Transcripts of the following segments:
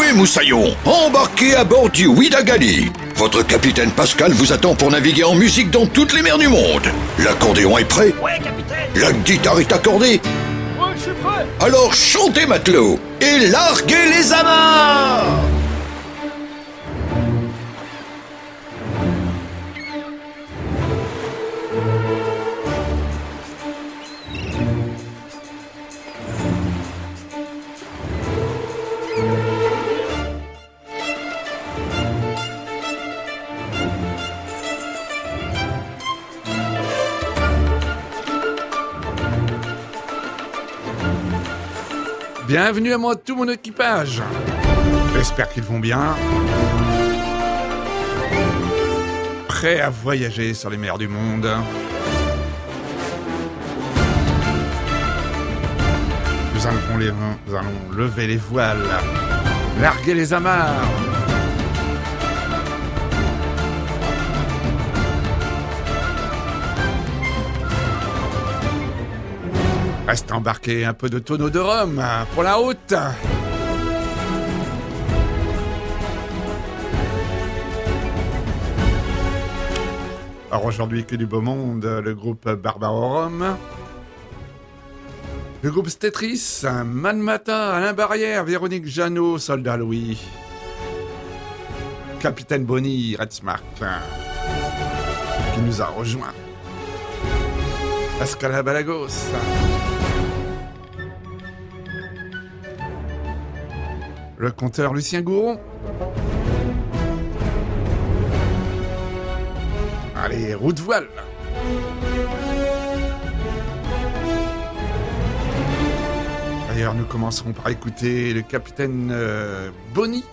Jouez, moussaillon. Embarquez à bord du Ouidagali. Votre capitaine Pascal vous attend pour naviguer en musique dans toutes les mers du monde. L'accordéon est prêt? Ouais, capitaine. La guitare est accordée? Ouais, je suis prêt. Alors chantez, matelot, et larguez les amarres! Bienvenue à moi, tout mon équipage. J'espère qu'ils vont bien. Prêts à voyager sur les mers du monde. Nous allons lever les voiles, larguer les amarres. Reste embarqué un peu de tonneau de rhum pour la route. Alors aujourd'hui, que du beau monde, le groupe Barbarorum, le groupe Stetris, Manmata, Alain Barrière, Véronique Jeannot, Soldat Louis, Capitaine Bonny, Red Smart, qui nous a rejoint, Pascal Balagos, le conteur Lucien Gouron. Allez, route voile. D'ailleurs, nous commencerons par écouter le capitaine Bonny.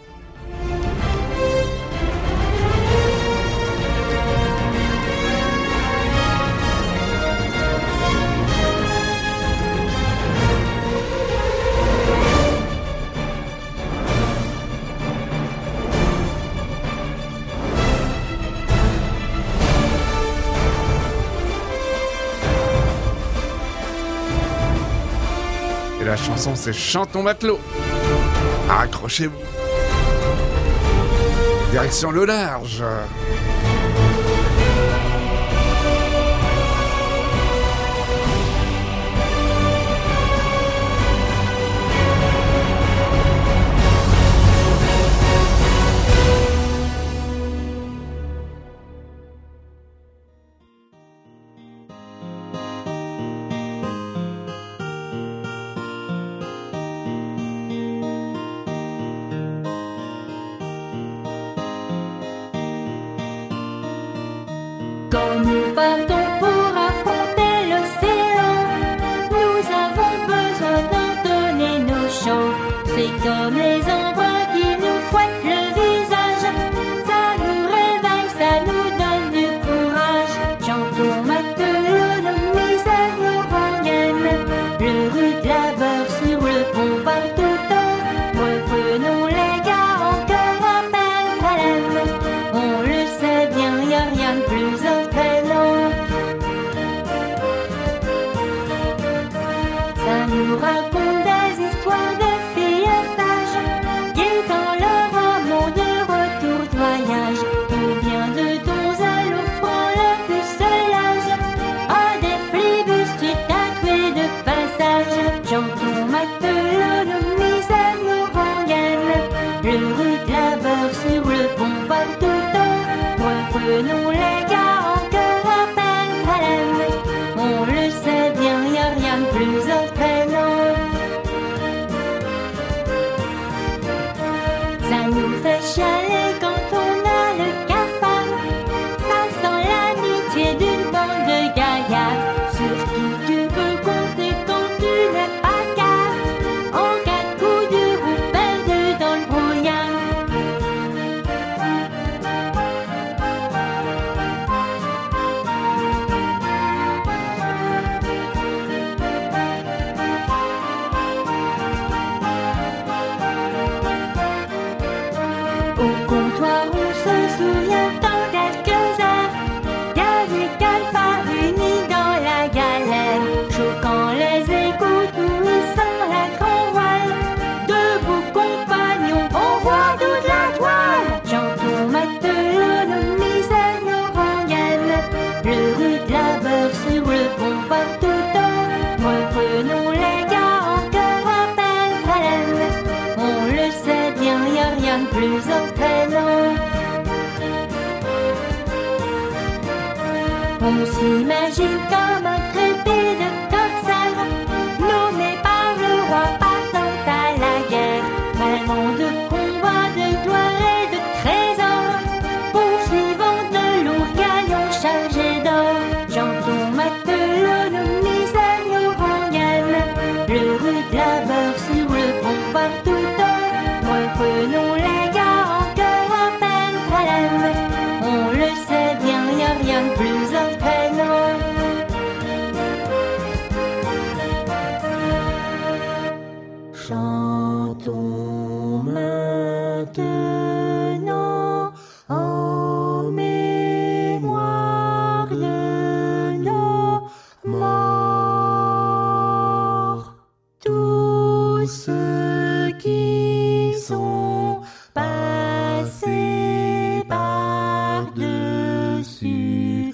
La chanson c'est Chantons matelot. Accrochez-vous. Direction le large. Quand nous partons pour affronter l'océan, nous avons besoin d'entonner nos chants. C'est comme les embruns qui nous fouettent le visage. Ça nous réveille, ça nous donne du courage. Chantons matelot, nos misères nous rengainent. Le rude labeur sur le pont part tout temps. Reprenons les gars encore à peine à l'aime. On le sait bien, y a rien de plus entraînant. Ça nous raconte des histoires de filles sages qui dans leur plus entraînant. On s'imagine comme un crépé de corsaires, nommé par le roi partant à la guerre, rêvant de combats, de gloire et de trésors, poursuivant de lourds canons chargés d'or. J'entends matelot nos misères nous rengaine, le rude labeur sur le pont partout temps. Reprenons les gars encore à peine calme, on le sait bien, y a rien de plus entraînant. Chantons maintenant en mémoire de nos morts, tous ceux qui sont passés par-dessus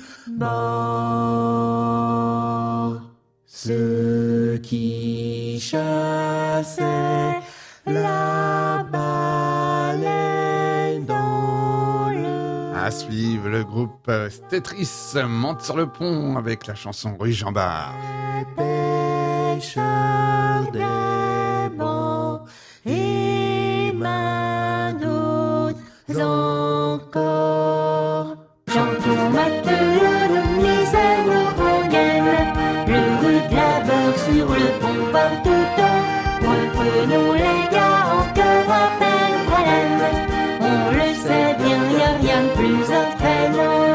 bord, ceux qui chassaient la baleine dans le... À suivre, le groupe Tetris monte sur le pont avec la chanson Rue Jean Bart. Pêcheurs des bancs et main d'autres encore. Chantons matelot de misère nous rengaine, le rude labeur sur le pont partout temps. Reprenons les gars encore à peine calme, on le sait bien, y a rien de plus entraînant.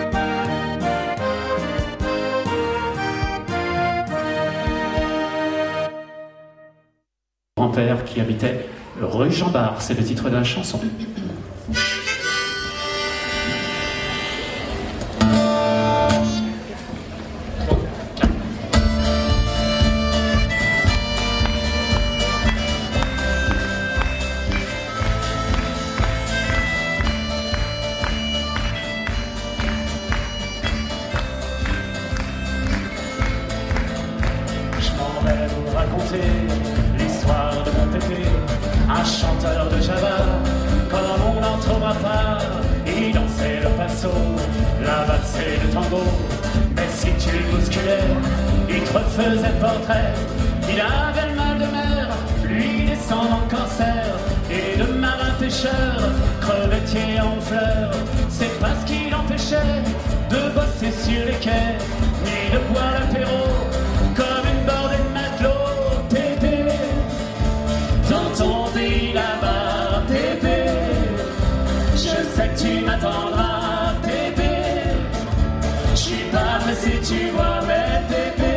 Grand-père qui habitait rue Jean Bart, c'est le titre de la chanson. Je m'en vais vous raconter l'histoire de mon pépé, un chanteur de Java, comme on n'en trouvera pas. Il dansait le passo, la valse et le tango, mais si tu le bousculais, il te refaisait le portrait. Il avait le mal de mer, lui descendant de cancer, et de marin pêcheur, crevettier en fleurs. C'est pas ce qui l'empêchait de bosser sur les quais, ni de boire l'apéro comme une bordée de matelots. Pépé, dans ton pays là-bas, Pépé, je sais que tu m'attendras, Pépé. Je suis pas pressé, tu vois, mais Pépé,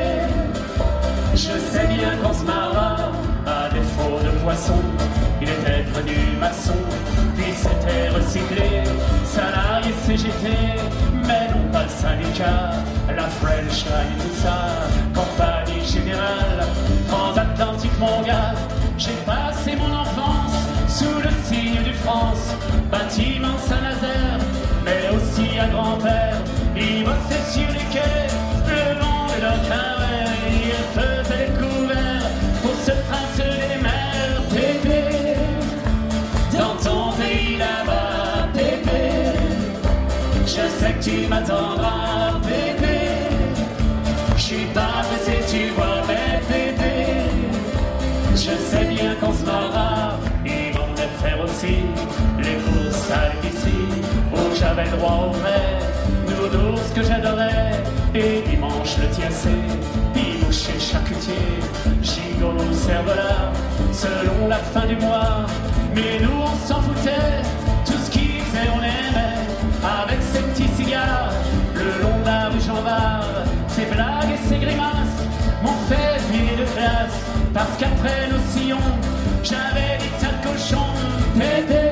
je sais bien qu'on se marra. À défaut de poisson, il était devenu maçon, puis s'était recyclé, salarié CGT, mais non pas le syndicat, la French Line, tout ça, compagnie générale, transatlantique mon gars. J'ai passé mon enfance sous le signe du France, bâtiment Saint-Nazaire, mais aussi à grand-père. Il bossait sur les quais, le long de leur carré, il faisait les couverts pour se tracer les mers. Pépé, dans ton pays là-bas, Pépé, je sais que tu m'attendras, Pépé. Je suis pas pressé, tu vois, mais Pépé, je sais bien qu'on se marra. Ils vont me faire aussi les courses à l'épicerie, où j'avais le droit au vrai, nounours que j'adorais, et dimanche le tiercé, bibouche et charcutier, gigolo, cervelas, selon la fin du mois. Mais nous on s'en foutait, tout ce qu'ils faisaient on aimait, avec ses petits cigares, le long de la rue Jean Bart. Ses blagues et ses grimaces m'ont fait virer de classe, parce qu'après nos sillons, j'avais des tas de cochons. Pépé,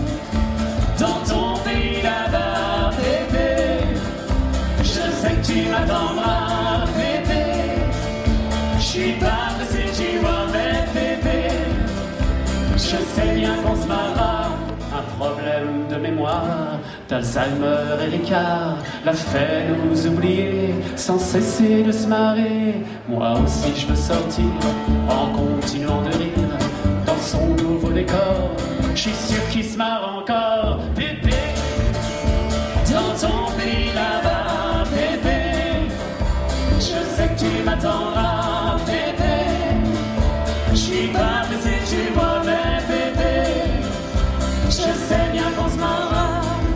dans ton pays là-bas, Pépé, je sais que tu m'attendras, Pépé. Je suis pas pressé, tu vois, mais Pépé, je sais bien qu'on se marra. Un problème de mémoire, d'Alzheimer et Ricard l'a fait nous oublier, sans cesser de se marrer. Moi aussi je veux sortir, en continuant de rire, dans son nouveau décor. Je suis sûr qu'il se marre encore, bébé. Dans ton pays là-bas, bébé. Je sais que tu m'attendras, bébé. Je suis pas pressé, tu vois, mais bébé. Je sais bien qu'on se marrera.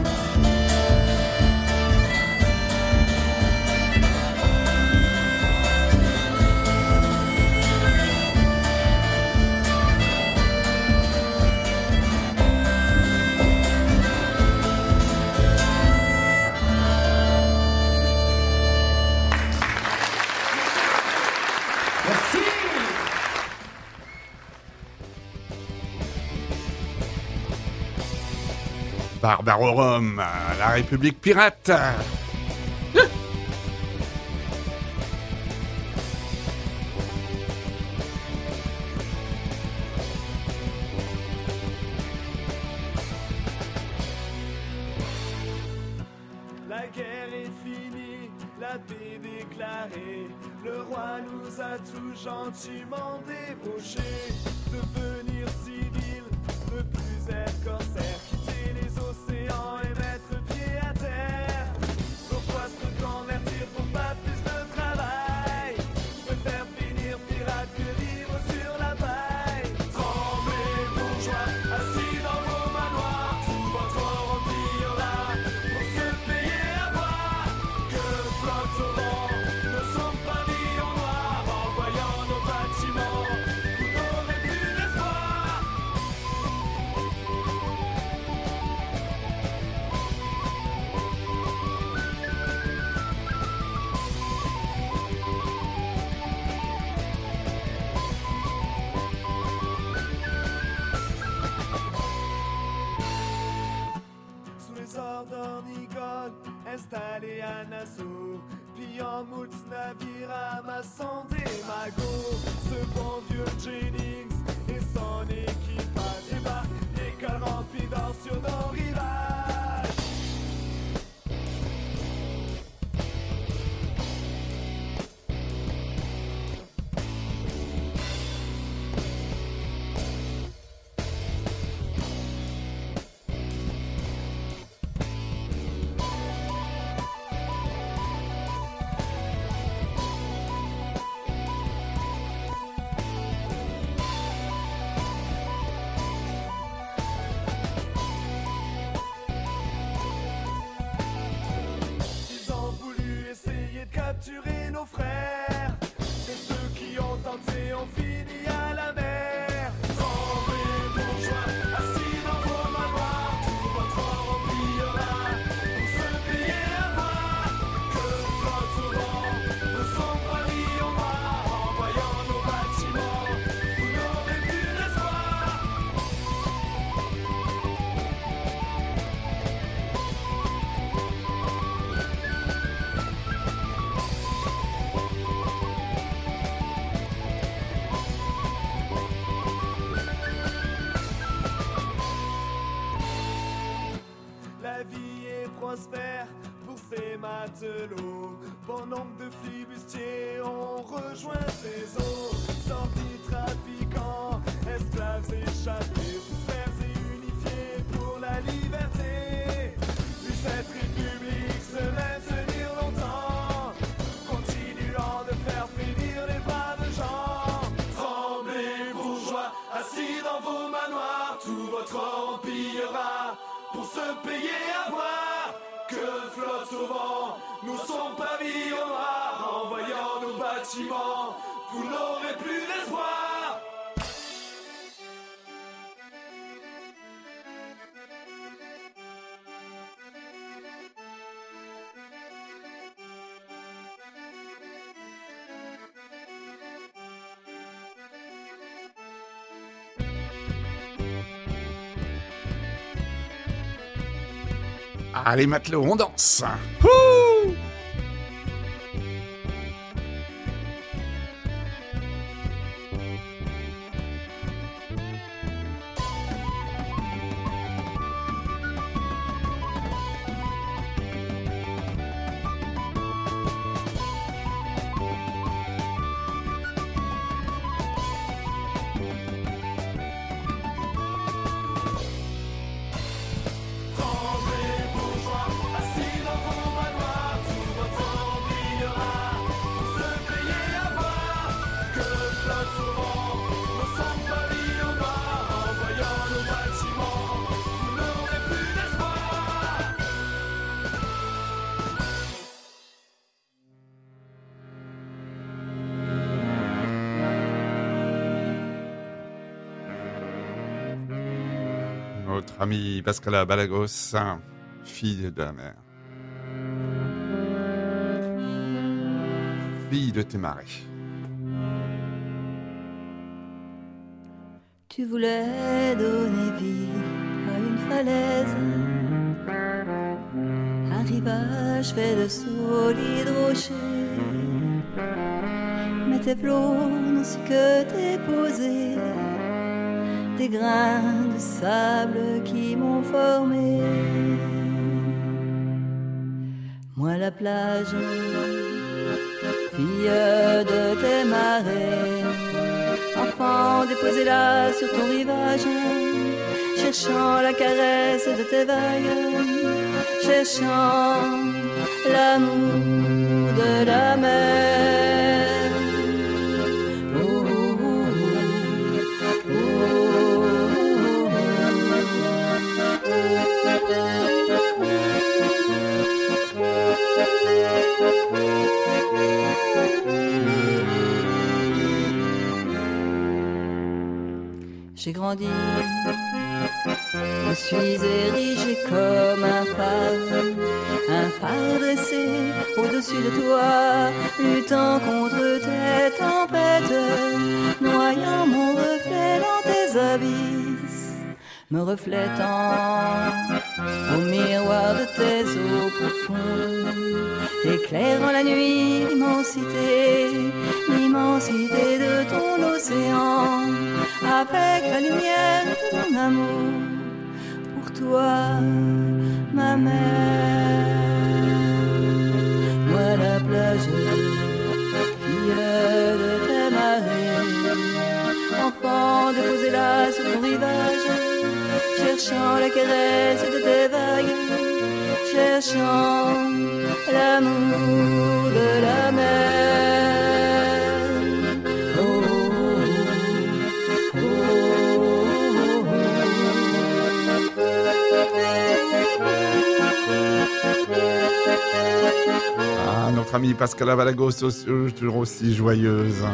Barbarorum, la République pirate. La guerre est finie, la paix déclarée. Le roi nous a tout gentiment débauchés. Devenir civil, ne plus être corsaire. Quitter les océans et mettre pied à terre. Pourquoi se reconvertir pour pas plus de travail? Je préfère finir pirate que vivre sur la paille. Tremblez bourgeois, assis dans vos manoirs. Tout votre or empire là, pour se payer à boire. Que flotte au vent, ne sont pas mis en noir. En voyant nos bâtiments, vous n'aurez plus d'espoir. Sous les ordres d'Ornigold, installé à Nassau, pillant moult navires amassant des magots. Ce bon vieux Jennings et son équipage débarquent, l'école remplie d'or sur nos rivages. Ils ont voulu essayer de capturer nos frères, mais ceux qui ont tenté ont fini à la mer. Tremblez bourgeois, assis dans vos manoirs. Tout votre or empire là, pour se payer à boire. Que flotte au vent, ne sont pas mis en noir. En voyant nos bâtiments, vous n'aurez plus d'espoir. La vie est prospère pour ces matelots. Bon nombre de flibustiers ont rejoint ces eaux. Sortis trafiquants, esclaves échappés, tous verts et unifiés pour la liberté. Vu cette république se maintenir longtemps, continuant de faire frémir les braves gens. Tremblez bourgeois, assis dans vos manoirs. Tout votre or empirera pour se payer à boire. Que flotte au vent, nous sommes pas mis au noir. En voyant nos bâtiments, vous n'aurez plus d'espoir. Allez matelots, on danse. Ouh. Notre ami Pascala Balagos, fille de la mer. Fille de tes marées. Tu voulais donner vie à une falaise, un rivage fait de solides rochers, mais tes flots n'ont su que déposer des grains de sable qui m'ont formé. Moi la plage, fille de tes marées, enfant déposé là sur ton rivage, cherchant la caresse de tes vagues, cherchant l'amour de la mer. J'ai grandi, me suis érigé comme un phare dressé au-dessus de toi, luttant contre tes tempêtes, noyant mon reflet dans tes abysses, me reflétant au miroir de tes eaux profondes, éclairant la nuit, l'immensité de ton océan, avec la lumière de mon amour pour toi, ma mère. Moi la plage, fille de tes marées, enfant déposé là sur ton rivage, cherchant la caresse de tes vagues, cherchant l'amour de la mer. Ah, notre amie Pascala Balagos, toujours aussi joyeuse.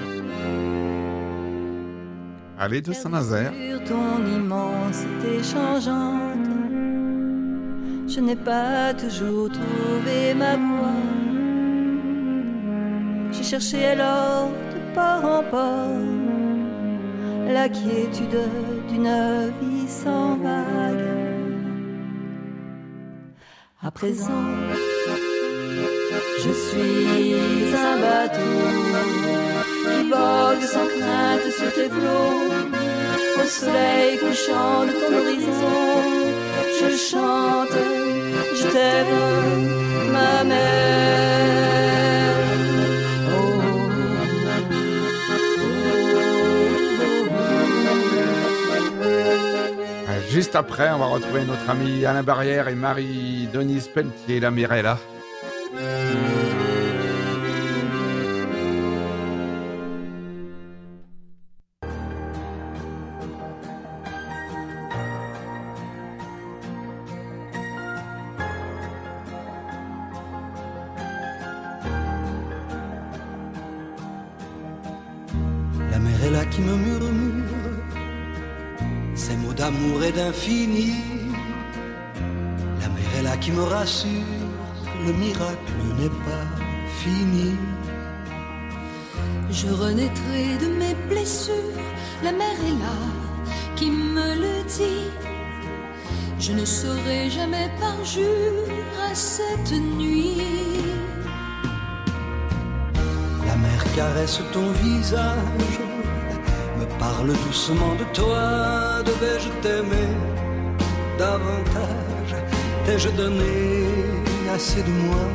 Allez de Saint-Nazaire. Sur ton immensité changeante, je n'ai pas toujours trouvé ma voie. J'ai cherché alors de port en port la quiétude d'une vie sans vague. À présent, je suis un bateau qui vogue sans crainte sur tes flots, au soleil couchant de ton horizon. Je chante, je t'aime, ma mère. Juste après, on va retrouver notre ami Alain Barrière et Marie-Denise Pelletier, la Mirella. La mer est là qui me murmure ces mots d'amour et d'infini. La mer est là qui me rassure, le miracle n'est pas fini. Je renaîtrai de mes blessures, la mer est là qui me le dit. Je ne serai jamais parjure à cette nuit. La mer caresse ton visage, me parle doucement de toi. Devais-je t'aimer davantage? T'ai-je donné assez de moi?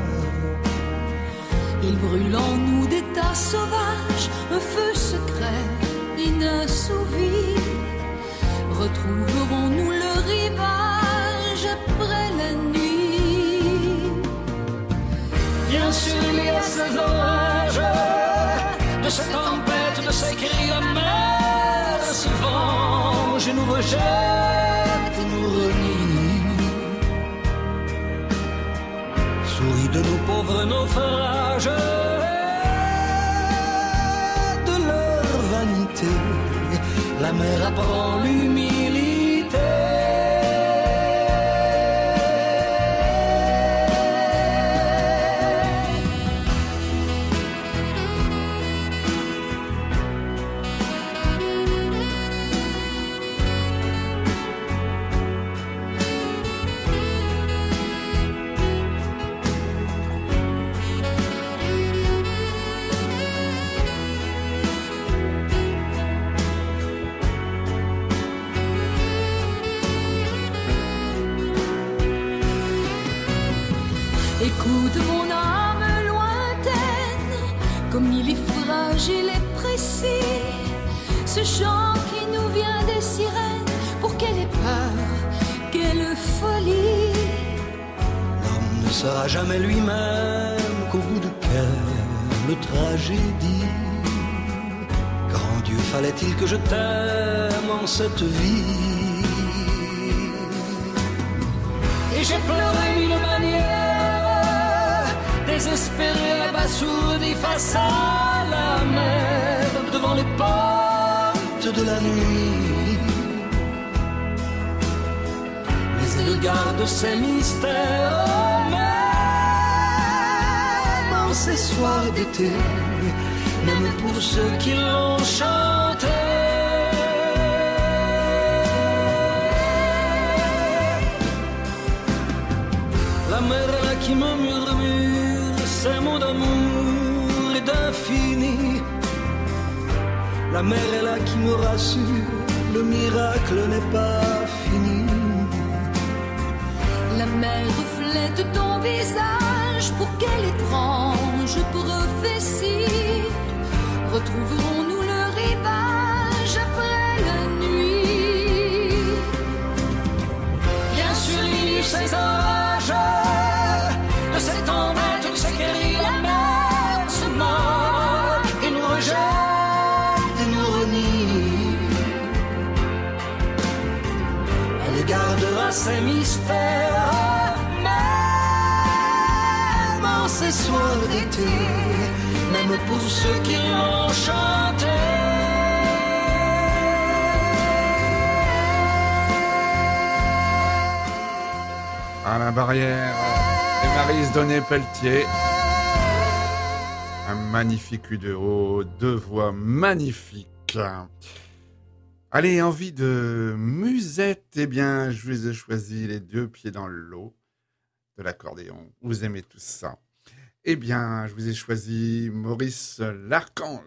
Il brûle en nous des tas sauvages, un feu secret inassouvi. Retrouverons-nous le rivage après la nuit? Bien sûr, il y a ces orages, de ces tempêtes, de ces cris de mer. Ce vent, je nous rejette et nous renie. Souris de nos pauvres naufrages, de leur vanité. La mer apprend l'humilité. écoute mon âme lointaine, comme il est fragile et précis, ce chant qui nous vient des sirènes. Pour quelle ait peur, quelle folie. L'homme ne sera jamais lui-même qu'au bout de quelle tragédie. Grand Dieu, fallait-il que je t'aime en cette vie. Et j'ai pleuré mille manières, désespéré, abasourdi face à la mer, devant les portes de la nuit. Mais elle garde ses mystères, même en ces soirs d'été, même pour ceux qui l'ont chanté. La mer est là qui me murmure ces mots d'amour et d'infini. La mer est là qui me rassure, le miracle n'est pas fini. La mer reflète ton visage, pour quelle étrange prophétie. Retrouverons-nous le rivage après la nuit? Bien sûr, il y eut ces orages, de cette tempête où s'écrit la mer se moque et nous rejette et nous renie. Elle gardera ses mystères, même en ces soirs d'été, même pour ceux qui l'ont chanté. Alain Barrière et Maryse Donnet-Pelletier. Un magnifique duo, deux voix magnifiques. Allez, envie de musette, eh bien, je vous ai choisi les deux pieds dans l'eau de l'accordéon. Vous aimez tout ça. Eh bien, je vous ai choisi Maurice Larchange.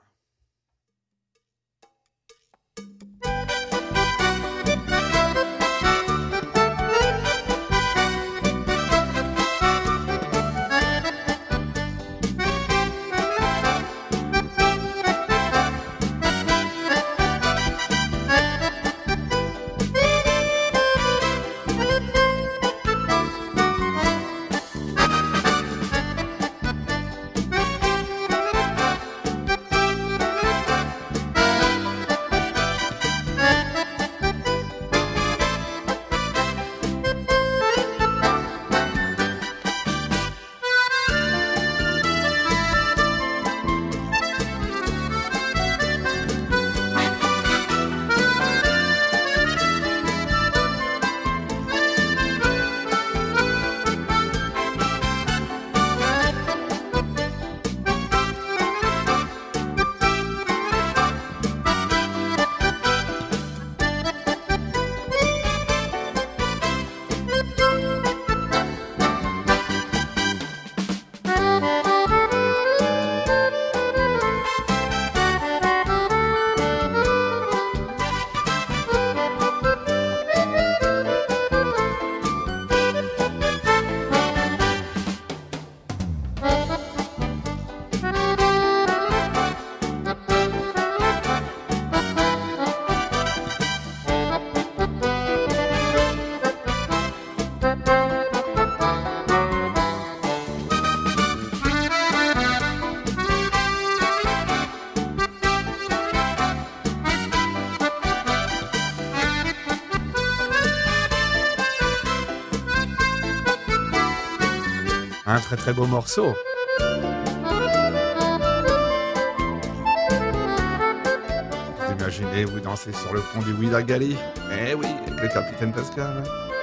Un très très beau morceau. Vous imaginez, vous dansez sur le pont du Ouidagali. Eh oui, avec le capitaine Pascal.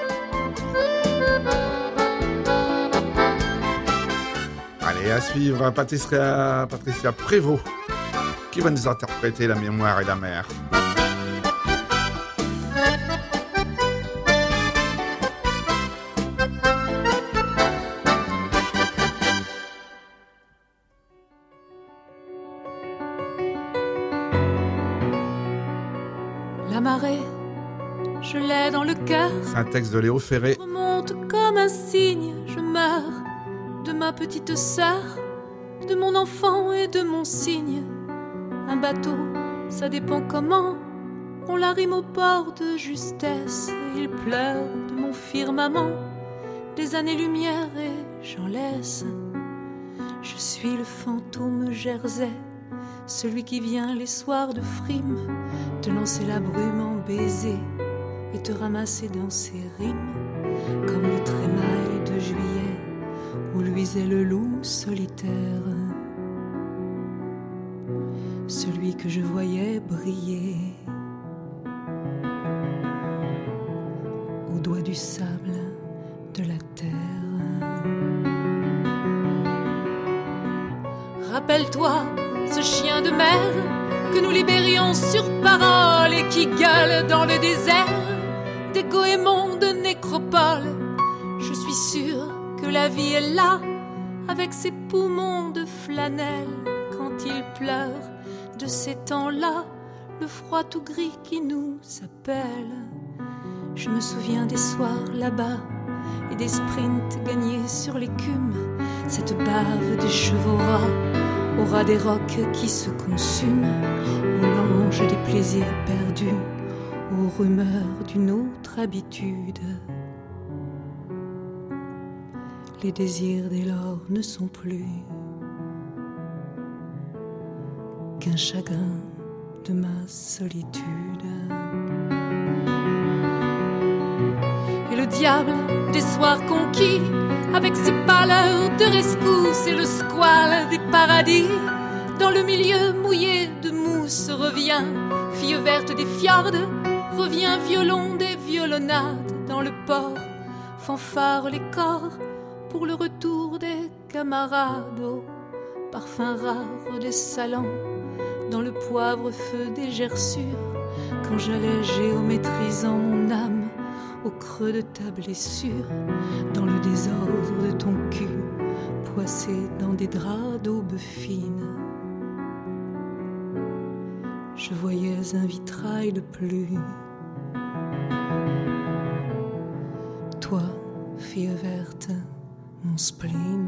Allez, à suivre Patricia Prévost, qui va nous interpréter La mémoire et la mer. La marée, je l'ai dans le cœur. C'est un texte de Léo Ferré. Remonte comme un cygne, je meurs de ma petite sœur, de mon enfant et de mon cygne. Un bateau, ça dépend comment, on l'arrime au port de justesse. Et il pleure de mon firmament, des années-lumière et j'en laisse. Je suis le fantôme Jersey, celui qui vient les soirs de frime te lancer la brume en baiser et te ramasser dans ses rimes, comme le trémail de juillet où luisait le loup solitaire, celui que je voyais briller au doigt du sable de la terre. Rappelle-toi ce chien de mer que nous libérions sur parole et qui gueule dans le désert des goémons de nécropole. Je suis sûre que la vie est là avec ses poumons de flanelle quand il pleure de ces temps-là, le froid tout gris qui nous appelle. Je me souviens des soirs là-bas et des sprints gagnés sur l'écume, cette bave des chevaux ras au ras des rocs qui se consument, au lange des plaisirs perdus, aux rumeurs d'une autre habitude. Les désirs dès lors ne sont plus qu'un chagrin de ma solitude. Et le diable des soirs conquis, avec ses pâleurs de rescousse et le squale des paradis, dans le milieu mouillé de mousse revient, fille verte des fjords, revient violon des violonnades dans le port, fanfare les corps pour le retour des camarades, au parfum rare des salons, dans le poivre-feu des gerçures, quand j'allais géométrisant mon âme au creux de ta blessure, dans le désordre de ton cul, poissé dans des draps d'aube fine. Je voyais un vitrail de plus. Toi, fille verte, mon spleen.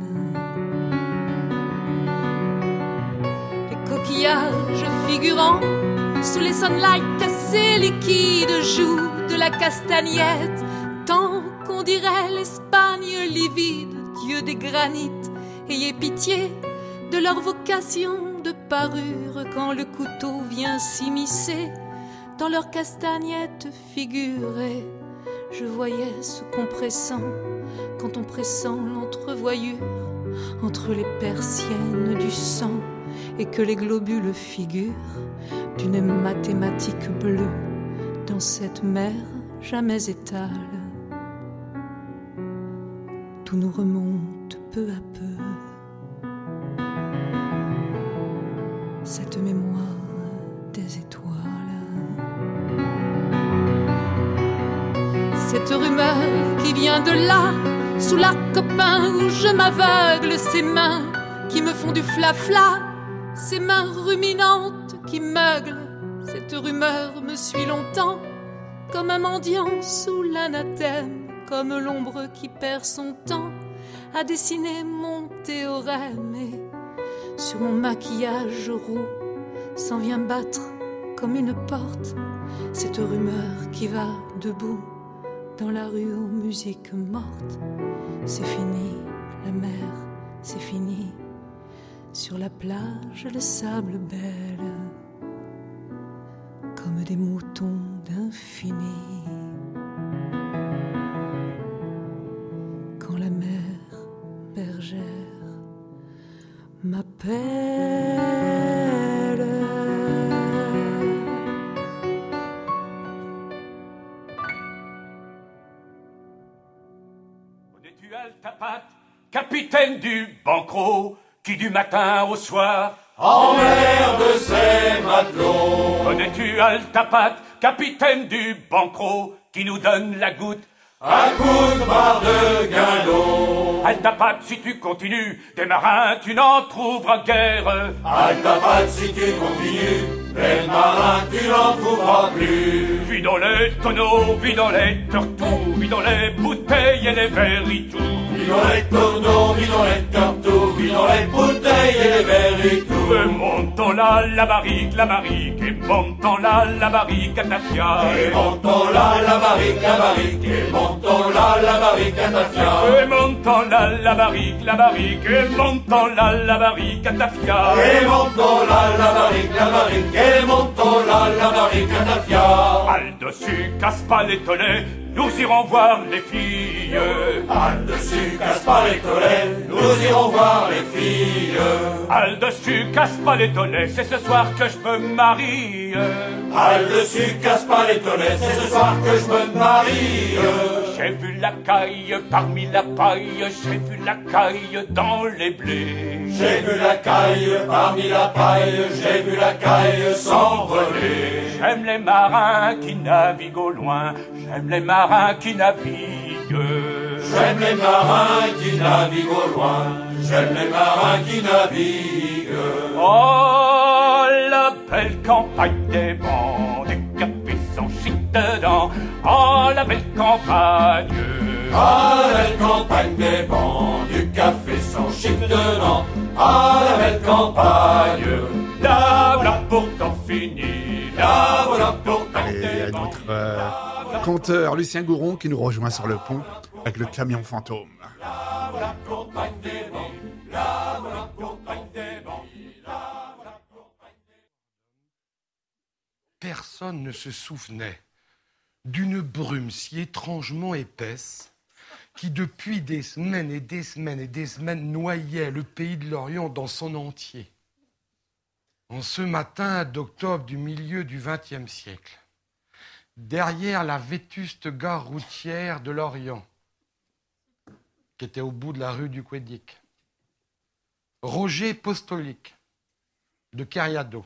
Les coquillages figurants sous les sunlights cassés liquides jouent de la castagnette, tant qu'on dirait l'Espagne livide, dieu des granites. Ayez pitié de leur vocation de parure quand le couteau vient s'immiscer dans leur castagnette figurée. Je voyais ce compressant quand on pressent l'entrevoyure entre les persiennes du sang et que les globules figurent d'une mathématique bleue dans cette mer jamais étale. Tout nous remonte peu à peu, cette mémoire des étoiles. Cette rumeur qui vient de là, sous l'arc copain où je m'aveugle, ces mains qui me font du flafla, ces mains ruminantes qui meuglent. Cette rumeur me suit longtemps, comme un mendiant sous l'anathème, comme l'ombre qui perd son temps à dessiner mon théorème. Et sur mon maquillage roux s'en vient battre comme une porte cette rumeur qui va debout dans la rue aux musiques mortes. C'est fini, la mer, c'est fini. Sur la plage, le sable belle, comme des moutons d'infini. Quand la mer bergère m'appelle. Connais-tu Altapat, capitaine du Banquereau, qui du matin au soir emmerde ses matelots? Connais-tu Altapat, capitaine du Banquereau, qui nous donne la goutte à coup de barre de guinlot? Altapat, si tu continues, des marins tu n'en trouveras guère. Altapat, si tu continues, Belle marin, tu n'en trouveras plus. Vidons les tonneaux, vidons les tortous, vidons les bouteilles et les verres et tout. Vidons les tonneaux, vidons les tortous, vidons les bouteilles et les verres et tout. Et montons là la barrique, et montons là la barrique à ta fière. Et montons là la barrique, et montons là la barrique à ta fière. Et montons là la barrique, et montons là la barrique à ta fière. Et montons là la barrique, et montons là la barrique à ta fière. Al dessus, casse pas les tolets, nous irons voir les filles. Al dessus, casse pas les tolets, nous irons voir les filles. Al dessus, casse pas les tolets, c'est ce soir que je me marie. Al dessus, casse pas les tolets, c'est ce soir que je me marie. J'ai vu la caille parmi la paille, j'ai vu la caille dans les blés. J'ai vu la caille parmi la paille, j'ai vu la caille s'envoler. J'aime les marins qui naviguent au loin, j'aime les marins qui naviguent. J'aime les marins qui naviguent au loin, j'aime les marins qui naviguent. Oh, la belle campagne des vents, des cafés sans chic dedans. Oh, la belle campagne. Oh, la belle campagne des vents, du café sans chic dedans. Oh, la belle campagne. Là, voilà pourtant fini. Là, voilà pourtant Allez, il y a notre conteur Lucien Gouron qui nous rejoint sur le pont avec le camion fantôme. Là, voilà campagne des vents. Là, voilà campagne des vents. Personne ne se souvenait d'une brume si étrangement épaisse qui, depuis des semaines et des semaines et des semaines, noyait le pays de l'Orient dans son entier. En ce matin d'octobre du milieu du XXe siècle, derrière la vétuste gare routière de l'Orient, qui était au bout de la rue du Quédic, Roger Postolic, de Cariado.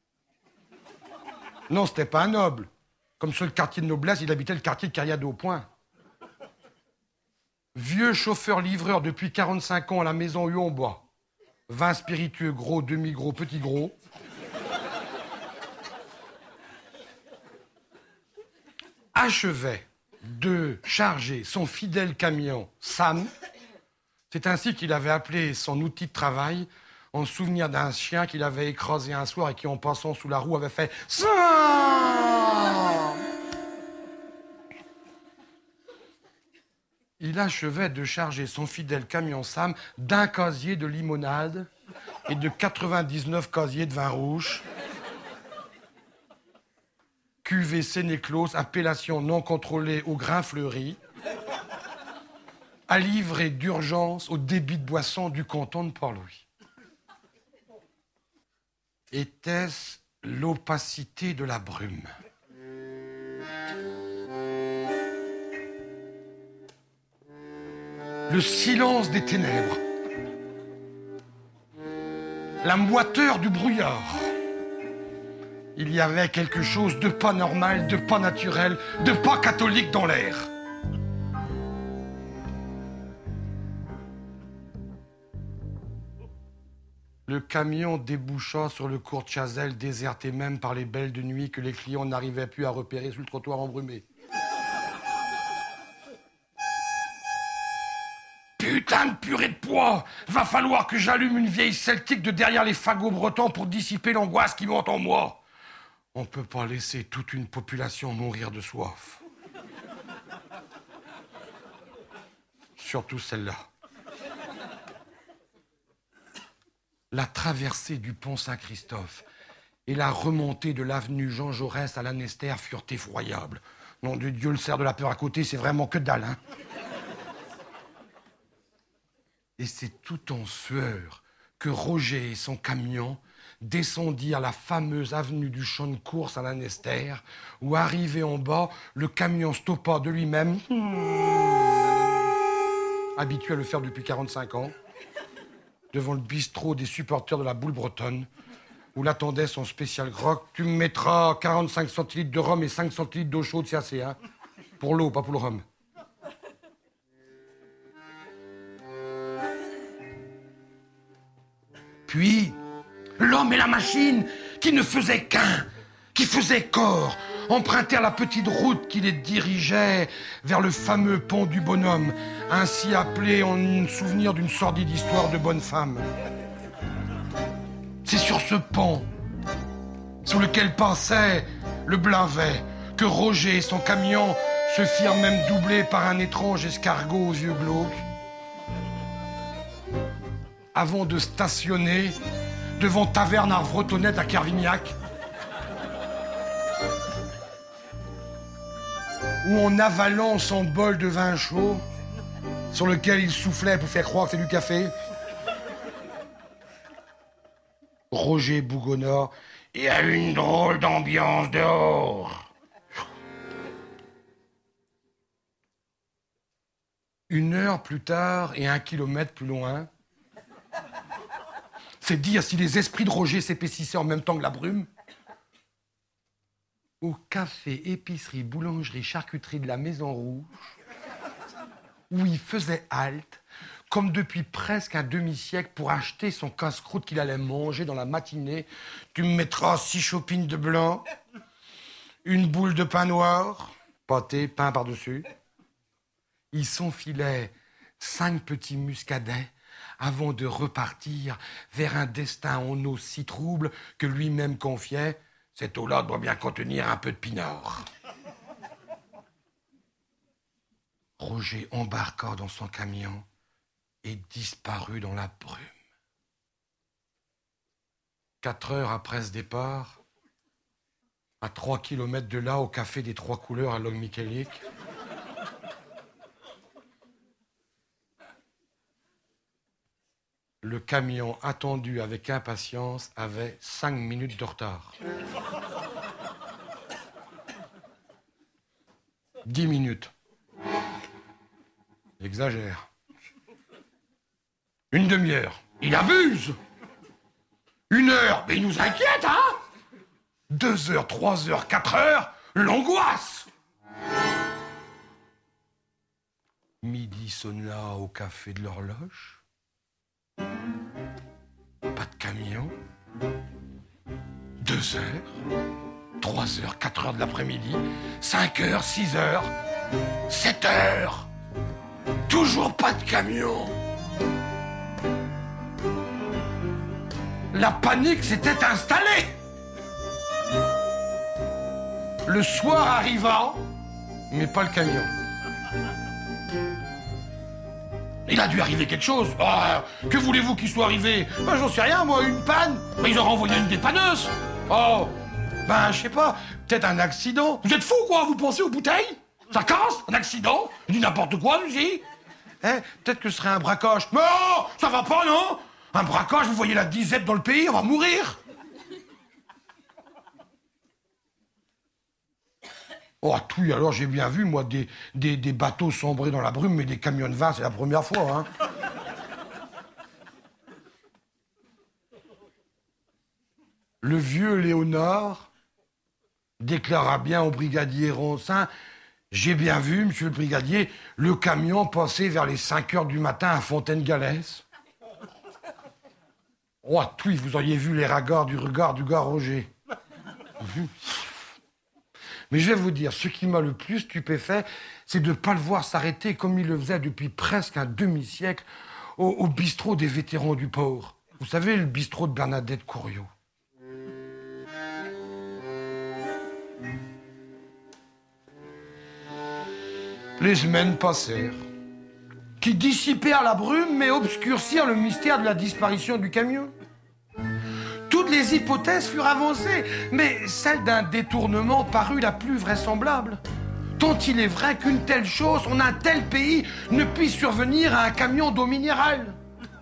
Non, c'était pas un noble. Comme sur le quartier de noblesse, il habitait le quartier de Cariado, au point. Vieux chauffeur-livreur depuis 45 ans à la maison Huon-Bois. Vin spiritueux, gros, demi-gros, petit gros. Achevait de charger son fidèle camion Sam. C'est ainsi qu'il avait appelé son outil de travail, en souvenir d'un chien qu'il avait écrasé un soir et qui, en passant sous la roue, avait fait « Sam !» Il achevait de charger son fidèle camion Sam d'un casier de limonade et de 99 casiers de vin rouge. Cuvée Sénéclose, appellation non contrôlée au grain fleuri, à livrer d'urgence au débit de boisson du canton de Port-Louis. Était-ce l'opacité de la brume? Le silence des ténèbres? La moiteur du brouillard? Il y avait quelque chose de pas normal, de pas naturel, de pas catholique dans l'air. Le camion déboucha sur le cours de Chazelle, déserté même par les belles de nuit que les clients n'arrivaient plus à repérer sur le trottoir embrumé. Putain de purée de poids! Va falloir que j'allume une vieille celtique de derrière les fagots bretons pour dissiper l'angoisse qui monte en moi. On peut pas laisser toute une population mourir de soif. Surtout celle-là. La traversée du pont Saint-Christophe et la remontée de l'avenue Jean Jaurès à Lanester furent effroyables. Nom de Dieu, le cerf de la peur à côté, c'est vraiment que dalle, hein. Et c'est tout en sueur que Roger et son camion descendirent la fameuse avenue du champ de course à Lanester, où, arrivé en bas, le camion stoppa de lui-même, habitué à le faire depuis 45 ans, devant le bistrot des supporters de la Boule bretonne, où l'attendait son spécial grog. Tu me mettras 45 centilitres de rhum et 5 centilitres d'eau chaude, c'est assez, hein? Pour l'eau, pas pour le rhum. Puis, l'homme et la machine qui ne faisaient qu'un, qui faisaient corps, empruntèrent la petite route qui les dirigeait vers le fameux pont du bonhomme, ainsi appelé en souvenir d'une sordide histoire de bonne femme. C'est sur ce pont, sous lequel passait le Blavet, que Roger et son camion se firent même doubler par un étrange escargot aux yeux glauques, avant de stationner devant Taverne Arvrotonnette à Kervignac, où en avalant son bol de vin chaud, sur lequel il soufflait pour faire croire que c'est du café, Roger bougonna et a une drôle d'ambiance dehors. 1 heure plus tard et 1 kilomètre plus loin, c'est dire si les esprits de Roger s'épaississaient en même temps que la brume. Au café, épicerie, boulangerie, charcuterie de la Maison Rouge, où il faisait halte, comme depuis presque un demi-siècle, pour acheter son casse-croûte qu'il allait manger dans la matinée. Tu me mettras 6 chopines de blanc, une boule de pain noir, pâté, pain par-dessus. Il s'enfilait 5 petits muscadets avant de repartir vers un destin en eau si trouble que lui-même confiait « Cette eau-là doit bien contenir un peu de pinard. » Roger embarqua dans son camion et disparut dans la brume. 4 heures après ce départ, à 3 kilomètres de là, au café des 3 couleurs à Longmiquelic, le camion attendu avec impatience avait 5 minutes de retard. 10 minutes. J'exagère. 1 demi-heure. Il abuse. 1 heure. Mais il nous inquiète, hein? 2 heures, 3 heures, 4 heures. L'angoisse. Midi sonna au café de l'horloge. Pas de camion. 2 heures, 3 heures, 4 heures de l'après-midi, 5 heures, 6 heures, 7 heures. Toujours pas de camion. La panique s'était installée. Le soir arriva, mais pas le camion. Il a dû arriver quelque chose. Oh, que voulez-vous qu'il soit arrivé? Ben, j'en sais rien, moi, une panne. Ben, ils auraient envoyé une dépanneuse. Oh, ben, je sais pas, peut-être un accident. Vous êtes fous, quoi? Vous pensez aux bouteilles? Ça casse? Un accident? Je dis n'importe quoi, Lucie. Peut-être que ce serait un braquage. Mais non, ça va pas, non? Un braquage, vous voyez la disette dans le pays, on va mourir. Oh, oui, alors j'ai bien vu, moi, des bateaux sombrer dans la brume, mais des camions de vin, c'est la première fois, hein. Le vieux Léonard déclara bien au brigadier Roncin: « J'ai bien vu, monsieur le brigadier, le camion passer vers les 5 heures du matin à Fontaine-Galès. » Oh, oui, vous auriez vu les regards du gars Roger. Mais je vais vous dire, ce qui m'a le plus stupéfait, c'est de ne pas le voir s'arrêter comme il le faisait depuis presque un demi-siècle au bistrot des vétérans du port. Vous savez, le bistrot de Bernadette Couriot. Les semaines passèrent, qui dissipèrent la brume mais obscurcirent le mystère de la disparition du camion. Toutes les hypothèses furent avancées, mais celle d'un détournement parut la plus vraisemblable. Tant il est vrai qu'une telle chose, en un tel pays, ne puisse survenir à un camion d'eau minérale.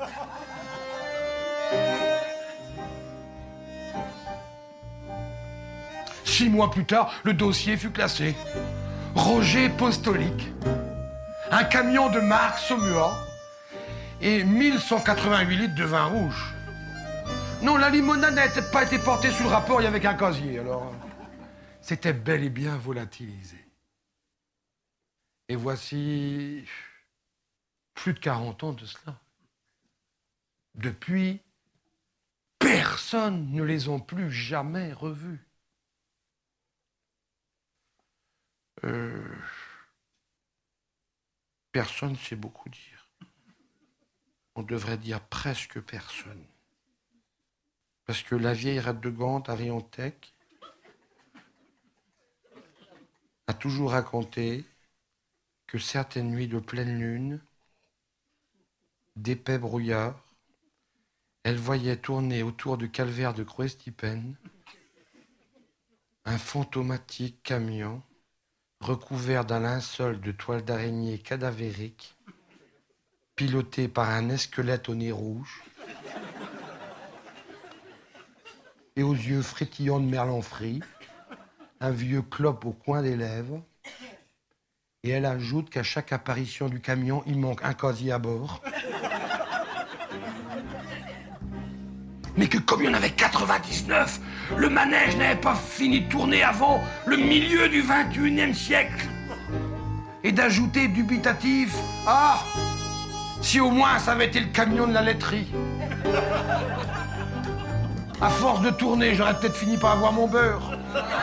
Six mois plus tard, le dossier fut classé. Roger Postolique, un camion de marque Saumua et 1188 litres de vin rouge. Non, la limonade n'a pas été portée sous le rapport, il y avait qu'un casier, alors c'était bel et bien volatilisé. Et voici plus de 40 ans de cela. Depuis, personne personne ne les ont plus jamais revus. Personne, c'est beaucoup dire. On devrait dire presque personne. Parce que la vieille rate de Gand à Riantec a toujours raconté que certaines nuits de pleine lune, d'épais brouillards, elle voyait tourner autour du calvaire de Croestipen un fantomatique camion recouvert d'un linceul de toile d'araignée cadavérique, piloté par un squelette au nez rouge et aux yeux frétillants de merlan frit, un vieux clope au coin des lèvres, et elle ajoute qu'à chaque apparition du camion, il manque un casier à bord. Mais que comme il y en avait 99, le manège n'avait pas fini de tourner avant le milieu du 21e siècle. Et d'ajouter dubitatif, « Ah, si au moins ça avait été le camion de la laiterie. À force de tourner, j'aurais peut-être fini par avoir mon beurre. »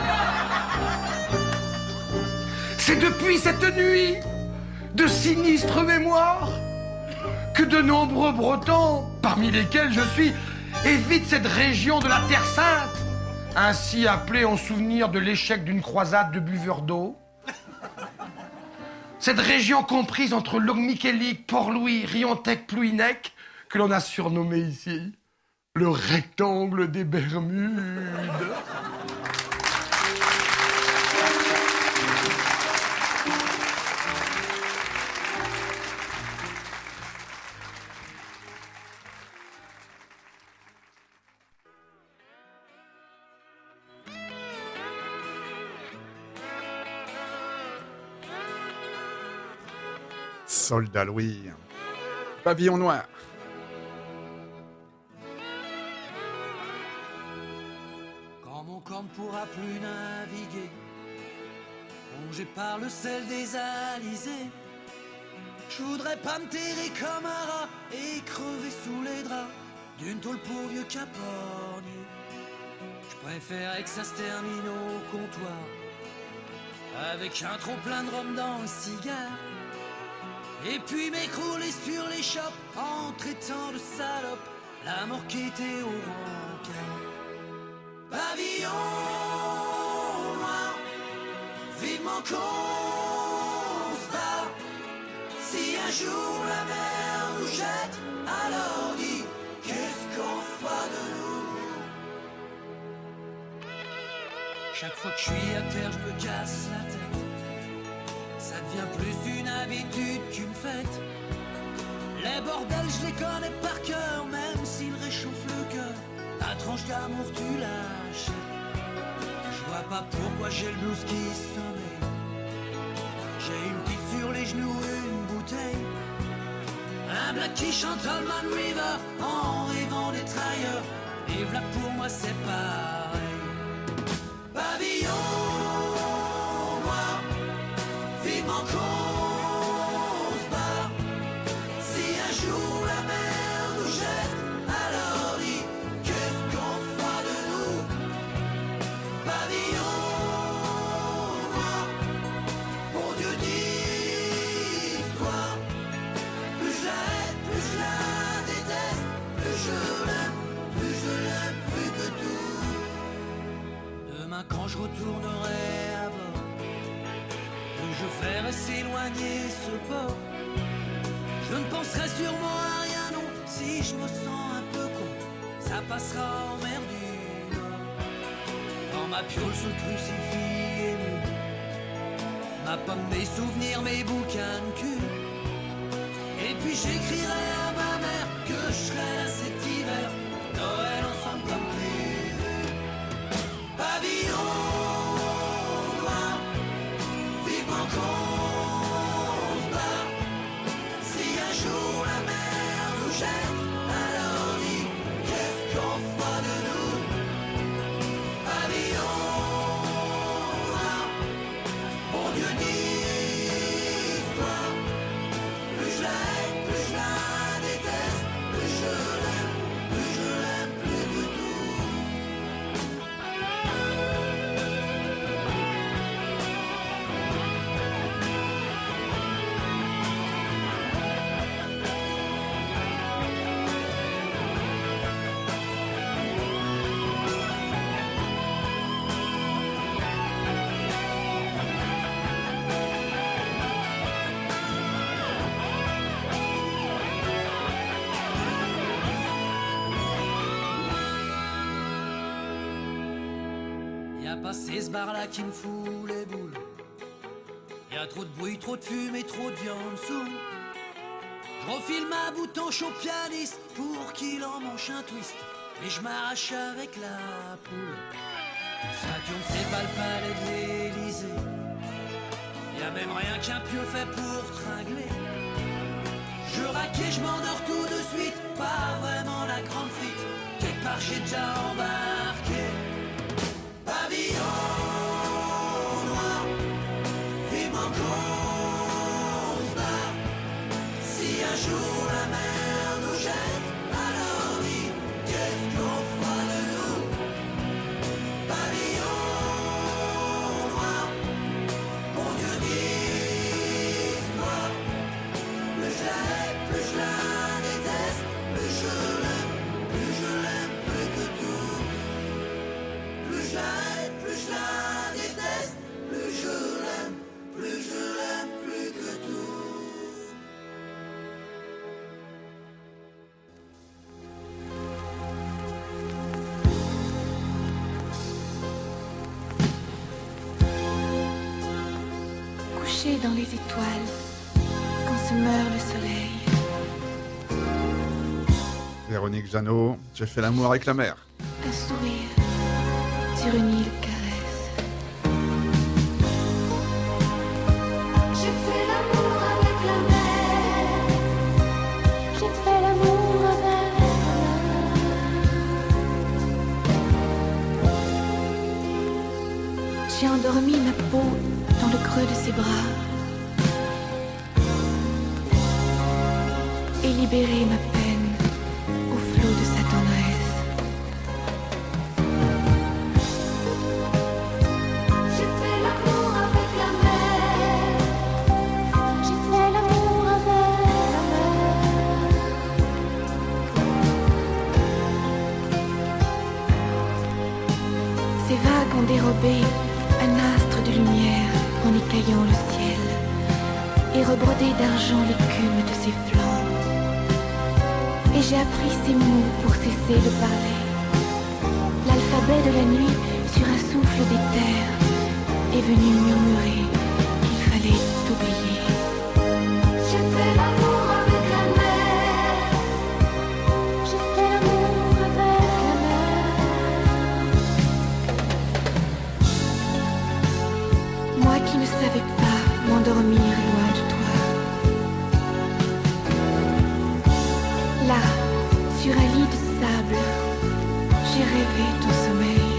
C'est depuis cette nuit de sinistre mémoire que de nombreux Bretons, parmi lesquels je suis, évitent cette région de la Terre Sainte, ainsi appelée en souvenir de l'échec d'une croisade de buveurs d'eau. Cette région comprise entre Locmiquélic, Port-Louis, Riantec, Plouhinec, que l'on a surnommé ici le rectangle des Bermudes. Soldat Louis. Pavillon noir. Quand mon corps ne pourra plus naviguer, rongé par le sel des alizés, je voudrais pas me terrer comme un rat et crever sous les draps d'une tôle pour vieux capornier. Je préférerais que ça se termine au comptoir, avec un trop plein de rhum dans le cigare, et puis m'écrouler sur les chopes en traitant de salope la mort qui était au rencard. Pavillon noir, vivement qu'on se bat. Si un jour la mer nous jette, alors dis, qu'est-ce qu'on fera de nous? Chaque fois que je suis à terre, je me casse la tête. Ça devient plus une habitude qu'une fête. Les bordels, je les connais par cœur, même s'ils réchauffent le cœur. Ta tranche d'amour, tu lâches. Je vois pas pourquoi j'ai le blues qui sommeille. J'ai une petite sur les genoux, une bouteille. Un black qui chante Allman River en rêvant des trailleurs. Et voilà pour moi c'est pareil. Pavillon noir, vivement qu'on se bat. Si un jour la mer nous jette, alors dis, qu'est-ce qu'on fera de nous? Pavillon noir, mon Dieu d'histoire. Plus je la hais, plus je la déteste. Plus je l'aime, plus que tout. Demain quand je retournerai à bord, je ferai s'éloigner ce port. Je ne penserai sûrement à rien, non. Si je me sens un peu con, ça passera en mer du Nord. Dans ma piole sous le crucifix ému, ma pomme, mes souvenirs, mes bouquins de cul. Et puis j'écrirai à ma mère que je serai là cet hiver, Noël ensemble comme prévu. Pavillon noir, vivement qu'on se bat. Si un jour la mer nous jette, alors dis, qu'est-ce qu'on fera de nous? Pavillon noir, bon Dieu d'histoire. Plus je la hais, plus je la Là-bas, c'est ce bar-là qui me fout les boules. Y'a trop de bruit, trop de fumée, trop de viande saoule. Je refile ma boutonche au pianiste pour qu'il en mange un twist. Et je m'arrache avec la poule. Saturne, c'est pas le palais de l'Élysée. Y'a même rien qu'un pieu fait pour tringler. Je raque et je m'endors tout de suite. Pas vraiment la grande frite. Quelque part j'ai déjà embarqué. Pavillon noir, film en cauchemar. Si un jour la mer nous jette à l'ordi, qu'est-ce qu'on fera de nous? Pavillon noir, bon Dieu d'histoire. Plus je l'aime, plus je la déteste, plus je l'aime, plus je l'aime, plus que tout. Plus je l'aime, plus je la déteste, plus je l'aime, plus je l'aime, plus que tout. Couché dans les étoiles, quand se meurt le soleil. Véronique Jeannot, j'ai fait l'amour avec la mer. Un sourire sur une île caresse. J'ai fait l'amour avec la mer. J'ai fait l'amour avec la mer. J'ai endormi ma peau dans le creux de ses bras et libéré ma peine au flot de sa tendresse. J'ai fait l'amour avec la mer. J'ai fait l'amour avec la mer. Ces vagues ont dérobé un astre de lumière en écaillant le ciel et rebrodé d'argent l'écume de ses flancs. Et j'ai appris ces mots pour cesser de parler. L'alphabet de la nuit sur un souffle d'éther est venu murmurer qu'il fallait oublier. J'ai fait l'amour avec la mer. J'ai fait l'amour avec la mer. Moi qui ne savais pas m'endormir loin de toi. Là, sur un lit de sable, j'ai rêvé ton sommeil.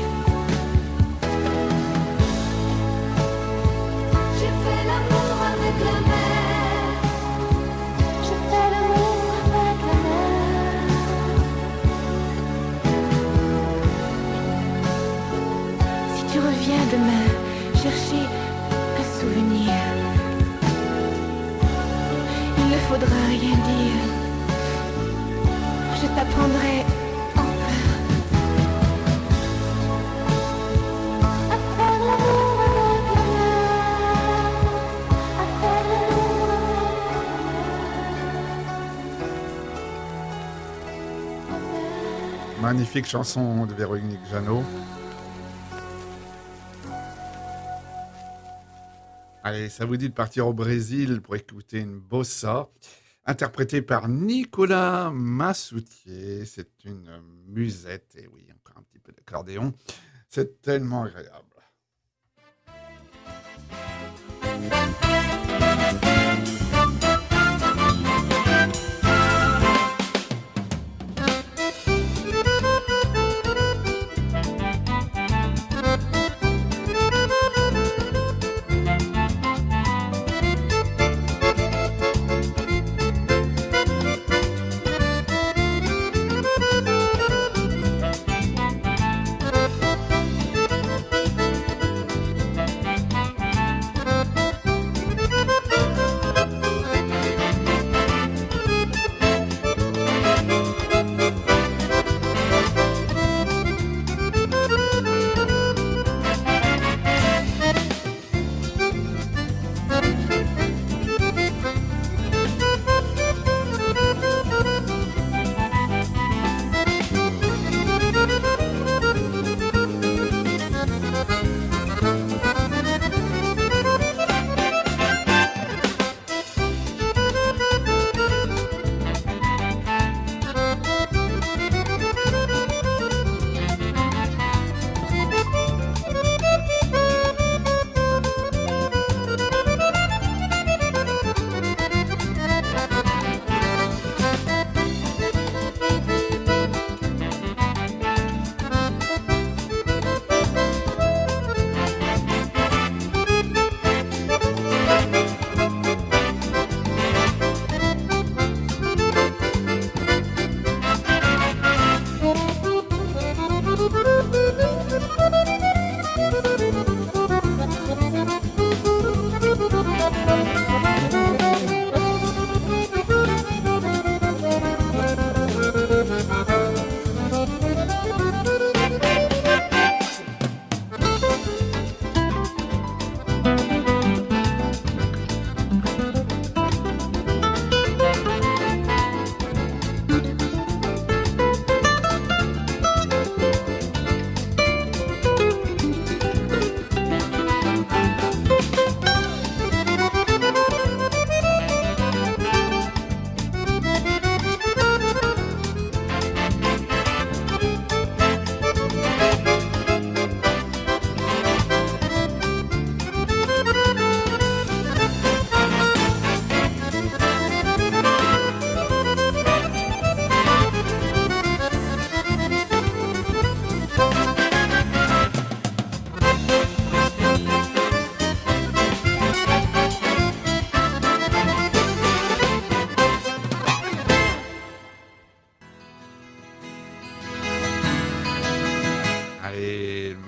J'ai fait l'amour avec la mer. J'ai fait l'amour avec la mer. Si tu reviens demain chercher un souvenir, il ne faudra rien dire. Je t'apprendrai enfin À faire l'amour avec la mer. À faire l'amour avec la mer. Magnifique chanson de Véronique Jeannot. Allez, ça vous dit de partir au Brésil pour écouter une bossa interprétée par Nicolas Massoutier. C'est une musette, et oui, encore un petit peu d'accordéon. C'est tellement agréable.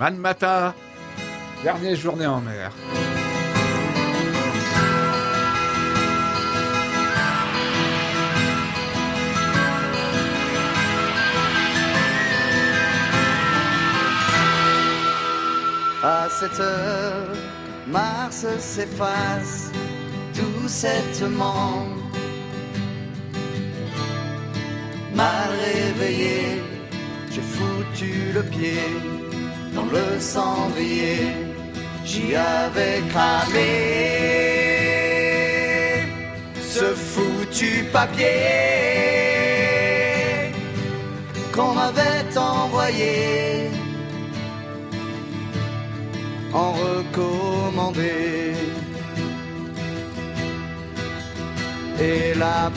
Manmata, dernière journée en mer. À cette heure, Mars s'efface doucettement. Mal réveillé, j'ai foutu le pied dans le cendrier. J'y avais cramé ce foutu papier qu'on m'avait envoyé en recommandé. Et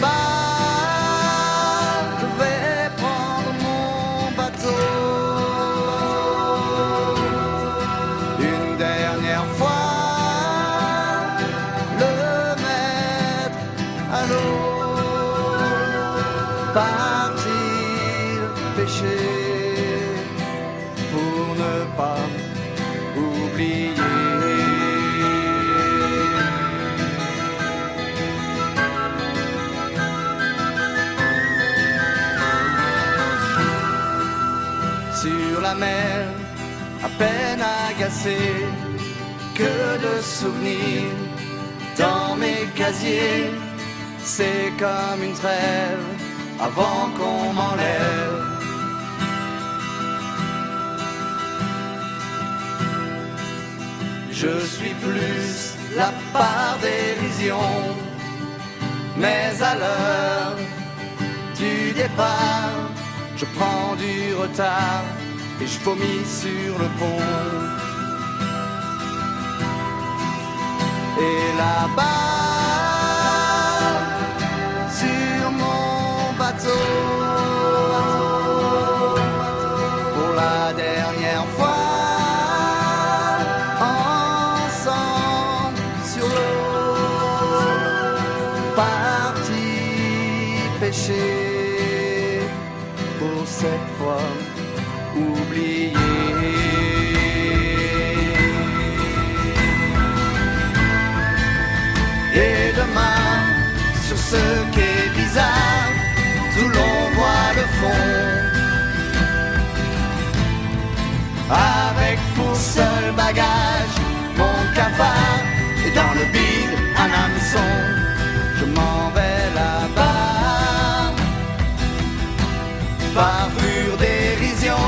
là-bas, je vais prendre mon bateau une dernière fois, le mettre à l'eau, partir pêcher pour ne pas oublier. Sur la mer, à peine agacé, que de souvenirs dans mes casiers. C'est comme une trêve avant qu'on m'enlève. Je suis plus la part dérision, mais à l'heure du départ, je prends du retard et je vomis sur le pont. Et là-bas, sur mon bateau, pour la dernière fois, ensemble sur l'eau, parti pêcher, pour cette fois oublier. Et demain, sur ce quai bizarre, tout l'on voit le fond, avec pour seul bagage mon cafard, et dans le bide un hameçon. Je m'en vais là-bas, par pure dérision,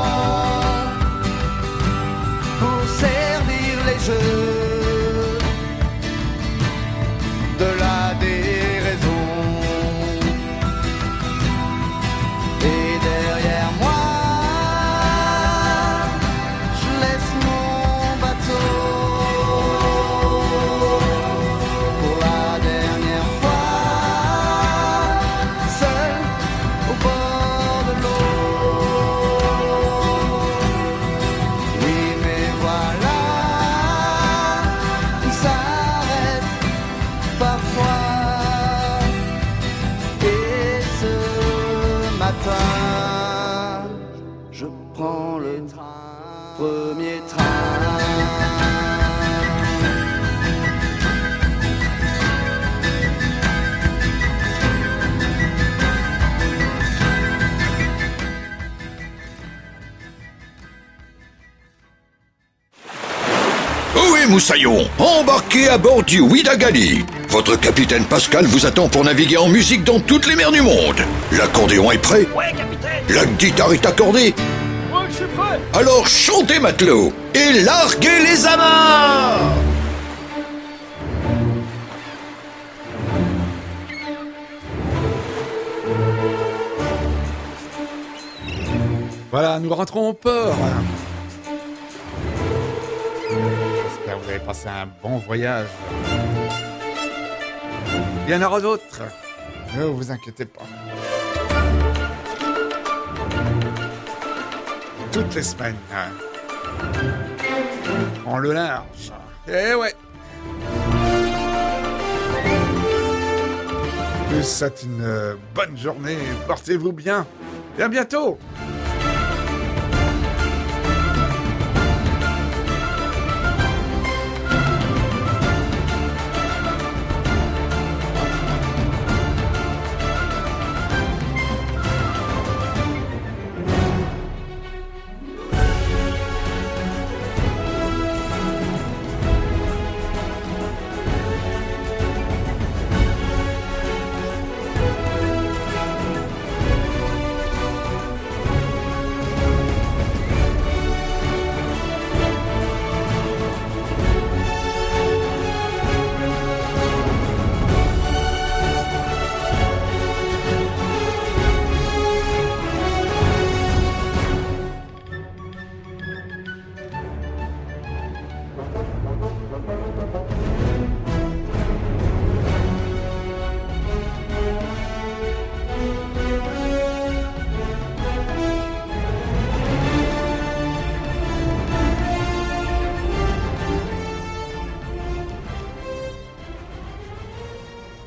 pour servir les jeux de la déraison. Et derrière moi, je laisse mon bateau pour la dernière fois, seul au bord de l'eau. Oui, mais voilà, tout s'arrête parfois. Et ce matin, je prends le premier train. Ohé Moussaillon, embarquez à bord du Ouidagali. Votre capitaine Pascal vous attend pour naviguer en musique dans toutes les mers du monde. L'accordéon est prêt? Ouais, capitaine. La guitare est accordée? Ouais, je suis prêt. Alors chantez matelot et larguez les amarres. Voilà, nous rentrons au port. J'espère que vous avez passé un bon voyage. Il y en aura d'autres. Ne vous inquiétez pas. Toutes les semaines. On le large. Eh ouais. Je vous souhaite une bonne journée. Portez-vous bien. Et à bientôt.